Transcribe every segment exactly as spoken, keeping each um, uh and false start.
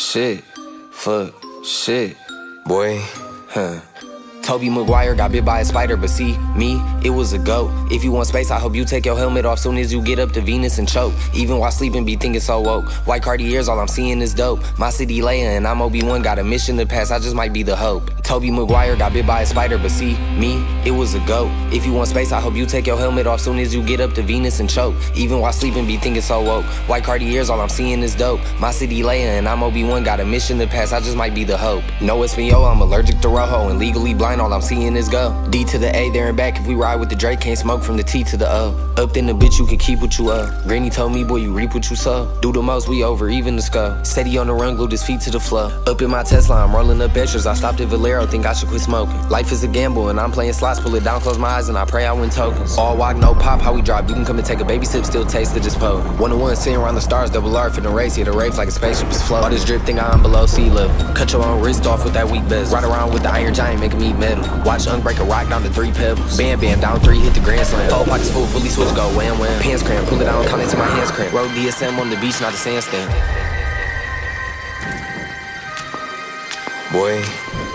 shit, fuck, shit, boy, huh. Tobey Maguire got bit by a spider, but see, me, it was a goat. If you want space, I hope you take your helmet off soon as you get up to Venus and choke. Even while sleeping, be thinking so woke. White Cartiers, all I'm seeing is dope. My city Leia and I'm Obi-Wan, got a mission to pass, I just might be the hope. Tobey Maguire got bit by a spider, but see, me, it was a goat. If you want space, I hope you take your helmet off soon as you get up to Venus and choke. Even while sleeping, be thinking so woke. White Cartiers, all I'm seeing is dope. My city Leia and I'm Obi-Wan, got a mission to pass, I just might be the hope. No Espanol, I'm allergic to Rojo, and legally blind, all I'm seeing is go. D to the A, there and back. If we ride with the Drake, can't smoke from the T to the O. Up in the bitch, you can keep what you owe. Granny told me, boy, you reap what you sow. Do the most, we over, even the skull. Steady on the run, glued his feet to the floor. Up in my Tesla, I'm rolling up extras. I stopped at Valero, think I should quit smoking. Life is a gamble, and I'm playing slots. Pull it down, close my eyes, and I pray I win tokens. All walk, no pop, how we drop. You can come and take a baby sip, still taste of this po. One to one, sitting around the stars, double R for the race. Yeah, the raves like a spaceship is floating. All this drip, think I'm below sea level. Cut your own wrist off with that weak bezel. Ride around with the Iron Giant, making me metal. Watch Unk break a rock down to three pebbles. Bam, bam, down three, hit the grand slam. Four pockets full, fully switch, go wham, wham. Pants cramp, pull it out, count it till my hands cramp. Road D S M on the beach, not a sandstand. Boy.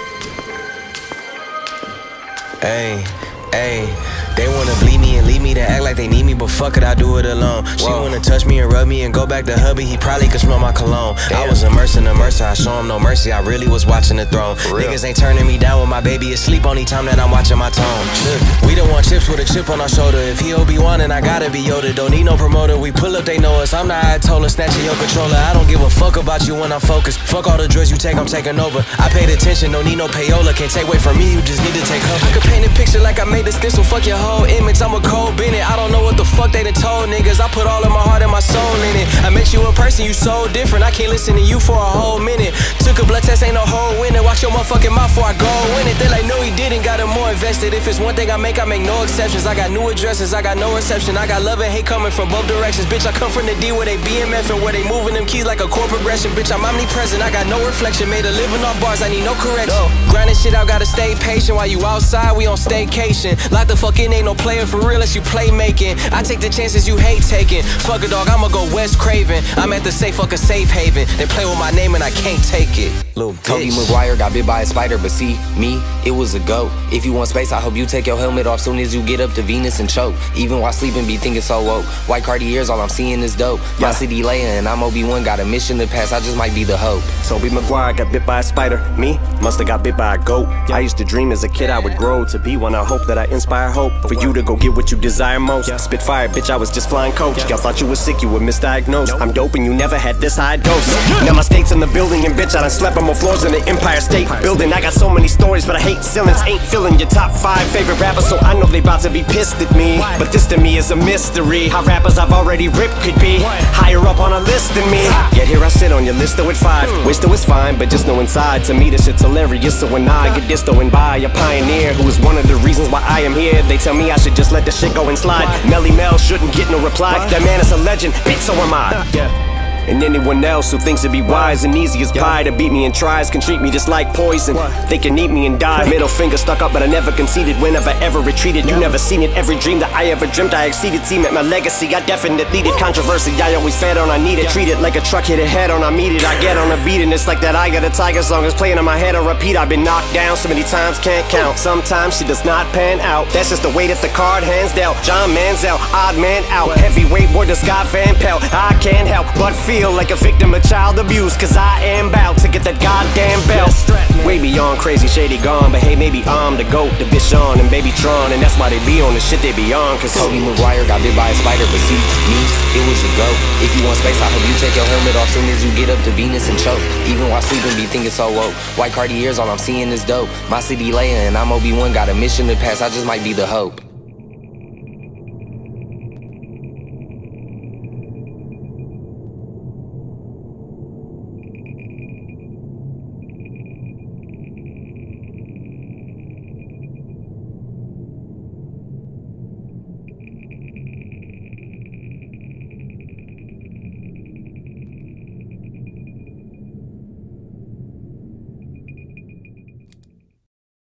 Hey, hey. They wanna bleed me and leave me to act like they need me, but fuck it, I do it alone. She Whoa. wanna touch me and rub me and go back to hubby, he probably could smell my cologne. Damn. I was immersed in the mercy, I show him no mercy, I really was watching the throne. Niggas ain't turning me down when my baby is asleep only time that I'm watching my tone. Look, we don't want chips with a chip on our shoulder. If he Obi-Wan and I gotta be Yoda, don't need no promoter, we pull up, they know us. I'm the Ayatollah, snatching your controller. I don't give a fuck about you when I'm focused. Fuck all the drugs you take, I'm taking over. I paid attention, don't need no payola. Can't take away from me, you just need to take cover. I could paint a picture like I made a stencil, fuck your whole image. I'm a cold Bennett, I don't know what the fuck they done told niggas. I put all of my heart and my soul in it. I met you in person, you so different. I can't listen to you for a whole minute. Took a blood test, ain't no whole winner. Watch your motherfucking mouth before I go win it. They like, no he didn't, got him more invested. If it's one thing I make, I make no exceptions. I got new addresses, I got no reception. I got love and hate coming from both directions. Bitch, I come from the D where they B M F and where they moving them keys like a chord progression. Bitch, I'm omnipresent, I got no reflection. Made a living off bars, I need no correction. Grinding shit out, gotta stay patient. While you outside, we on staycation. Lock the fuck in, ain't no player for real unless you playmaking. I take the chances you hate taking. Fuck a dog, I'ma go Wes Craven. I'm at the safe, fuck a safe haven. They play with my name and I can't take it. Little Tobey Maguire got bit by a spider, but see, me, it was a goat. If you want space, I hope you take your helmet off soon as you get up to Venus and choke. Even while sleeping, be thinking so woke. White Cartiers, all I'm seeing is dope. My yeah. city Leia and I'm Obi-Wan, got a mission to pass, I just might be the hope. Tobey Maguire got bit by a spider. Me, musta got bit by a goat. Yeah. I used to dream as a kid I would grow to be one. I hope that I inspire hope for you to go get what you desire most. Yeah. Spit fire, bitch, I was just flying coach. Y'all thought you was sick, you were misdiagnosed. Nope. I'm dope and you never had this high dose. Now my state's in the building and bitch, I done slept on more floors than the Empire State Building. I got so many stories, but I hate ceilings. Ain't filling your top five favorite rappers, so I know they about to be pissed at me. But this to me is a mystery. How rappers I've already ripped could be higher up on a list than me. Yet here I sit on your list though at five. Wish though it's fine, but just know inside to me this shit's hilarious. So when I get this and by a pioneer who is one of the reasons why I am here, they tell me I should just let the shit go and slide. Melly Mel shouldn't get no reply. That man is a legend, bitch, so am I. Yeah. And anyone else who thinks it'd be wise and easy as pie to beat me and tries can treat me just like poison. They can eat me and die. Middle finger stuck up, but I never conceded. Whenever ever retreated, you never seen it. Every dream that I ever dreamt, I exceeded. See, met my legacy, I definitely did. Controversy, I always fed on, I need it. Treat it like a truck hit a head on, I meet it. I get on a beat and it's like that I got a tiger song is playing in my head on repeat. I've been knocked down so many times, can't count. Sometimes she does not pan out. That's just the way that the card hands dealt. John Manziel, odd man out. Heavyweight word to Scott Van Pelt. I can't help but feel like a victim of child abuse, cause I am bout to get that goddamn belt. Way beyond crazy, shady gone, but hey, maybe I'm the GOAT, the bitch on and baby Tron, and that's why they be on the shit they be on. Cause Tobey Maguire got bit by a spider, but see, me, it was a goat. If you want space, I hope you take your helmet off soon as you get up to Venus and choke. Even while sleeping, be thinking so woke. White Cartiers, all I'm seeing is dope. My city Leia and I'm Obi-Wan, got a mission to pass, I just might be the hope.